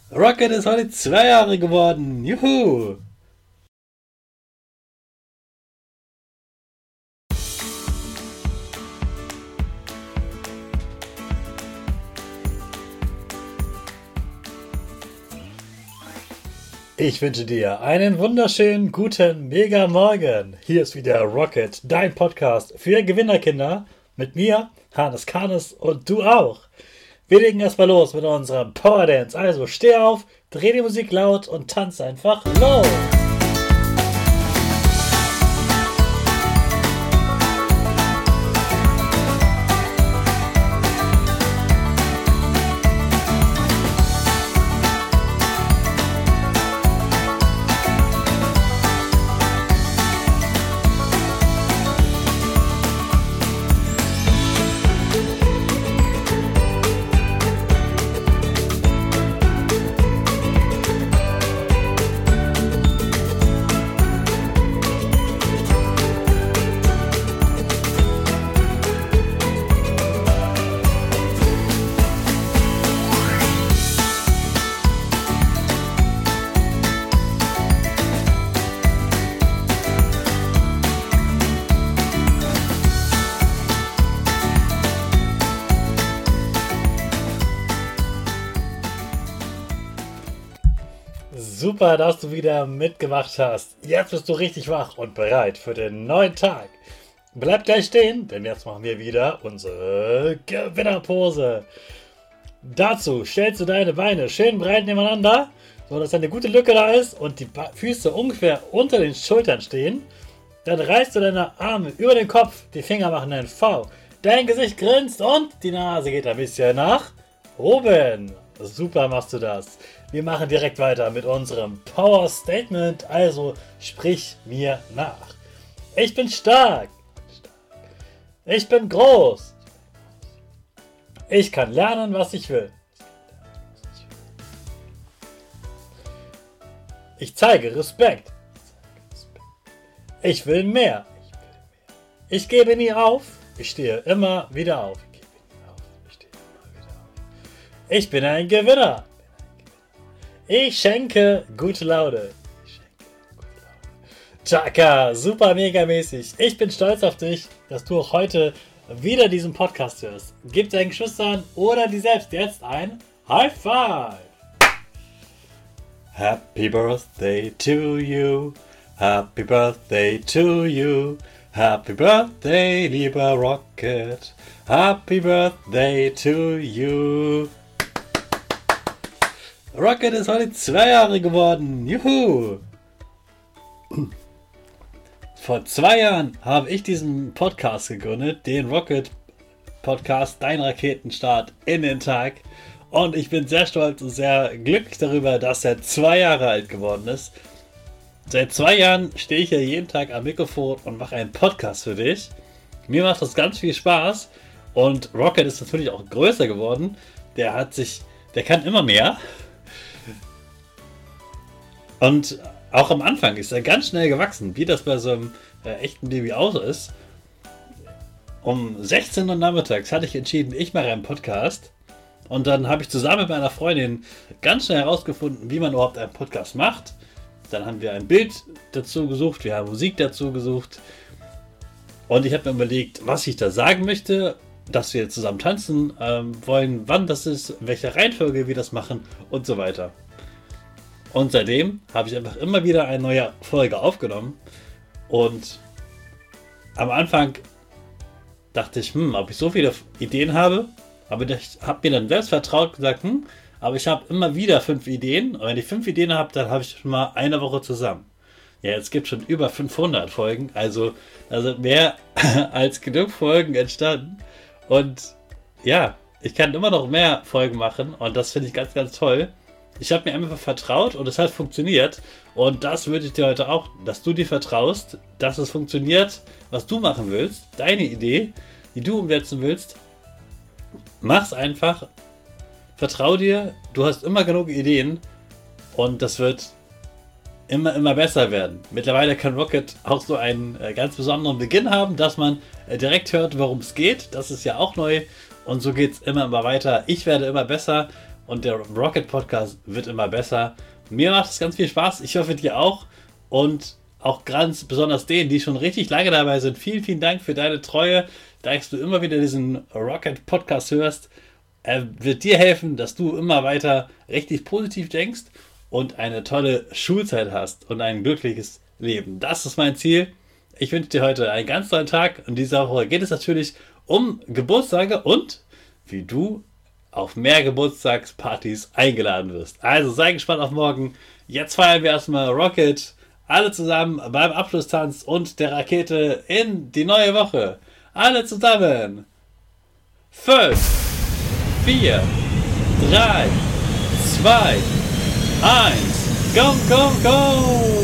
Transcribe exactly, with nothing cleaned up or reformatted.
Rocket ist heute zwei Jahre geworden. Juhu! Ich wünsche dir einen wunderschönen guten Mega Morgen. Hier ist wieder Rocket, dein Podcast für Gewinnerkinder. Mit mir, Hannes Karnes und du auch. Wir legen erstmal los mit unserem Power Dance. Also steh auf, dreh die Musik laut und tanz einfach los. Super, dass du wieder mitgemacht hast. Jetzt bist du richtig wach und bereit für den neuen Tag. Bleib gleich stehen, denn jetzt machen wir wieder unsere Gewinnerpose. Dazu stellst du deine Beine schön breit nebeneinander, sodass eine gute Lücke da ist und die Füße ungefähr unter den Schultern stehen. Dann reißt du deine Arme über den Kopf, die Finger machen ein V. Dein Gesicht grinst und die Nase geht ein bisschen nach oben. Super machst du das. Wir machen direkt weiter mit unserem Power Statement, also sprich mir nach. Ich bin stark. Ich bin groß. Ich kann lernen, was ich will. Ich zeige Respekt. Ich will mehr. Ich gebe nie auf. Ich stehe immer wieder auf. Ich bin ein Gewinner. Ich schenke gute Laune. Chaka, super mega mäßig. Ich bin stolz auf dich, dass du auch heute wieder diesen Podcast hörst. Gib deinen Geschwistern oder dir selbst jetzt ein High Five. Happy Birthday to you. Happy Birthday to you. Happy Birthday, lieber Rocket. Happy Birthday to you. Rocket ist heute zwei Jahre geworden. Juhu! Vor zwei Jahren habe ich diesen Podcast gegründet, den Rocket Podcast, dein Raketenstart in den Tag. Und ich bin sehr stolz und sehr glücklich darüber, dass er zwei Jahre alt geworden ist. Seit zwei Jahren stehe ich hier jeden Tag am Mikrofon und mache einen Podcast für dich. Mir macht das ganz viel Spaß. Und Rocket ist natürlich auch größer geworden. Der hat sich, der kann immer mehr. Und auch am Anfang ist er ganz schnell gewachsen, wie das bei so einem äh, echten Baby auch so ist. Um sechzehn Uhr nachmittags hatte ich entschieden, ich mache einen Podcast. Und dann habe ich zusammen mit meiner Freundin ganz schnell herausgefunden, wie man überhaupt einen Podcast macht. Dann haben wir ein Bild dazu gesucht, wir haben Musik dazu gesucht. Und ich habe mir überlegt, was ich da sagen möchte, dass wir zusammen tanzen ähm, wollen, wann das ist, in welcher Reihenfolge wir das machen und so weiter. Und seitdem habe ich einfach immer wieder eine neue Folge aufgenommen. Und am Anfang dachte ich, hm, ob ich so viele Ideen habe. Aber ich habe mir dann selbst vertraut gesagt, hm, aber ich habe immer wieder fünf Ideen. Und wenn ich fünf Ideen habe, dann habe ich schon mal eine Woche zusammen. Ja, jetzt gibt es schon über fünfhundert Folgen. Also da sind mehr als genug Folgen entstanden. Und ja, ich kann immer noch mehr Folgen machen. Und das finde ich ganz, ganz toll. Ich habe mir einfach vertraut und es hat funktioniert. Und das würde ich dir heute auch, dass du dir vertraust, dass es funktioniert, was du machen willst, deine Idee, die du umsetzen willst. Mach's einfach. Vertrau dir. Du hast immer genug Ideen. Und das wird immer, immer besser werden. Mittlerweile kann Rocket auch so einen äh, ganz besonderen Beginn haben, dass man äh, direkt hört, worum es geht. Das ist ja auch neu. Und so geht es immer, immer weiter. Ich werde immer besser. und der Rocket Podcast wird immer besser. Mir macht es ganz viel Spaß. Ich hoffe, dir auch. Und auch ganz besonders denen, die schon richtig lange dabei sind. Vielen, vielen Dank für deine Treue, dass du immer wieder diesen Rocket Podcast hörst. Er wird dir helfen, dass du immer weiter richtig positiv denkst und eine tolle Schulzeit hast und ein glückliches Leben. Das ist mein Ziel. Ich wünsche dir heute einen ganz tollen Tag. Und diese Woche geht es natürlich um Geburtstage und wie du auf mehr Geburtstagspartys eingeladen wirst. Also sei gespannt auf morgen. Jetzt feiern wir erstmal Rocket. Alle zusammen beim Abschlusstanz und der Rakete in die neue Woche. Alle zusammen. Fünf, vier, drei, zwei, eins. Go, go, go!